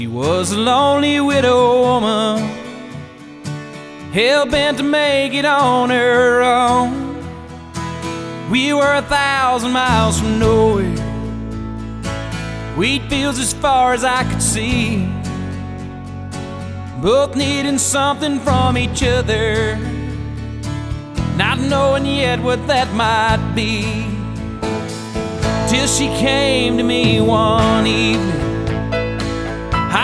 She was a lonely widow woman, hell-bent to make it on her own. We were 1,000 miles from nowhere, wheat fields as far as I could see, both needing something from each other, not knowing yet what that might be. Till she came to me one evening,